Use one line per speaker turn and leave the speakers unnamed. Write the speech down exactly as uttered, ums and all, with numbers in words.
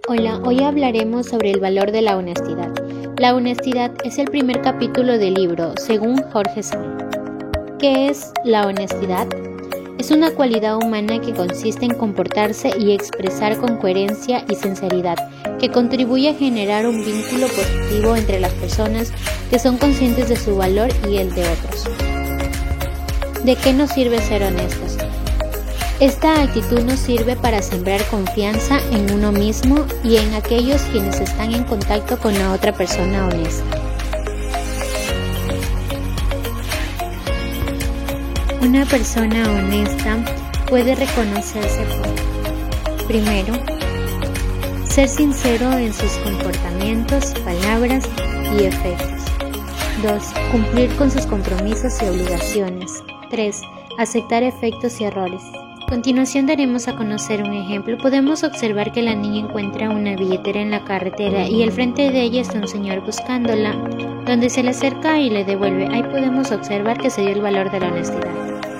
Hola, hoy hablaremos sobre el valor de la honestidad. La honestidad es el primer capítulo del libro, según Jorge Sam. ¿Qué es la honestidad? Es una cualidad humana que consiste en comportarse y expresar con coherencia y sinceridad, que contribuye a generar un vínculo positivo entre las personas que son conscientes de su valor y el de otros. ¿De qué nos sirve ser honestos? Esta actitud nos sirve para sembrar confianza en uno mismo y en aquellos quienes están en contacto con la otra persona honesta. Una persona honesta puede reconocerse por, primero, ser sincero en sus comportamientos, palabras y efectos. dos. Cumplir con sus compromisos y obligaciones. tres. Aceptar efectos y errores. A continuación daremos a conocer un ejemplo. Podemos observar que la niña encuentra una billetera en la carretera y al frente de ella está un señor buscándola, donde se le acerca y le devuelve. Ahí podemos observar que se dio el valor de la honestidad.